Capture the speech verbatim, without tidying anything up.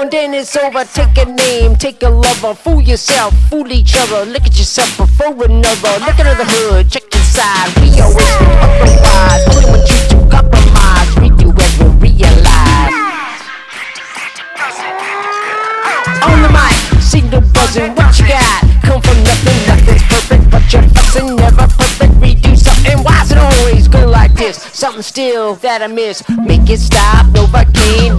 then it's over. Take a name, take a lover, fool yourself, fool each other. Look at yourself before another. Look into the hood, check inside. We always been otherwise. Only want you to compromise. We do as we realize. On the mic, signal buzzing. What you got? Come from nothing, nothing's perfect, but you're fussing, never perfect. Redo something. Why's it always go like this? Something still that I miss. Make it stop, Novocaine.